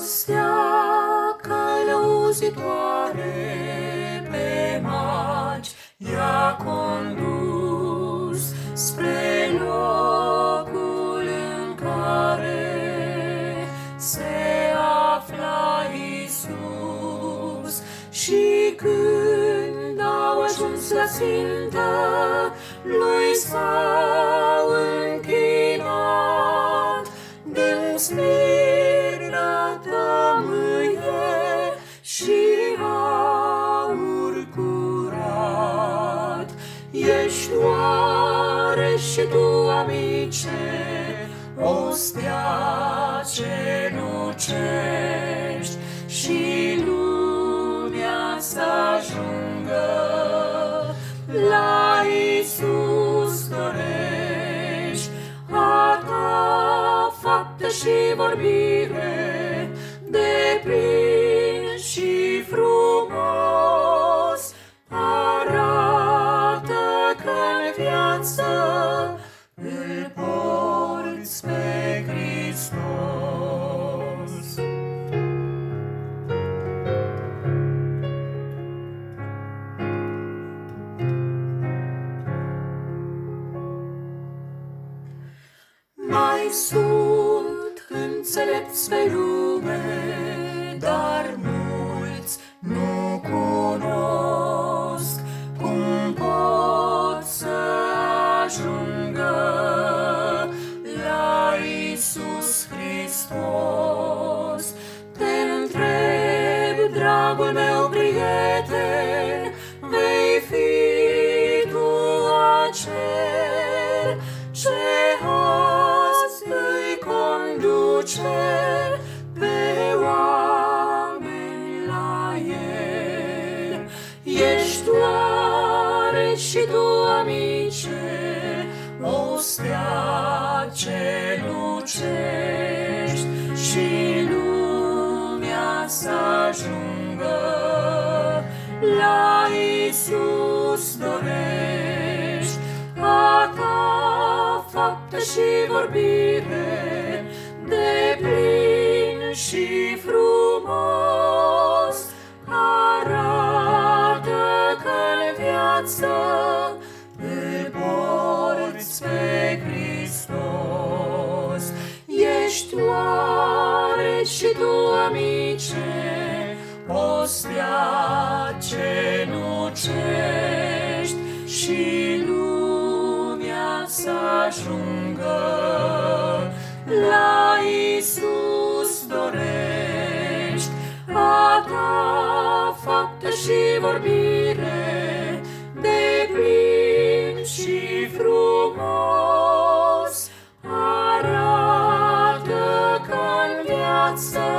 stea călăuzitoare pe magi i-a condus spre locul în care se afla Iisus. Și când au ajuns la țintă, lui s-au închinat, dând smirnă, tămâie și aur curat. Ești oare și tu, amice, o stea cenucești și lumea să ajungă la Iisus dorești? A ta faptă și vorbire deplin și frumos arată că-n viață îl porți pe Hristos. Mai sunt înțelepți pe lume, dar mulți nu cunosc cum pot să ajungă la Iisus Hristos. Te întreb, dragul meu prieten, vei fi tu acel ce azi îi conduce pe oameni la El? Ești oare și tu, amice, o stea cenucești și lumea să ajungă la Iisus dorești? A ta faptă și vorbire deplin și frumos arată că-n viață îl porți pe Hristos. Ești oare și tu, amice, o stea cenucești și lumea să ajungă la Iisus dorești? A ta faptă și vorbire deplin și frumos arată că-n viață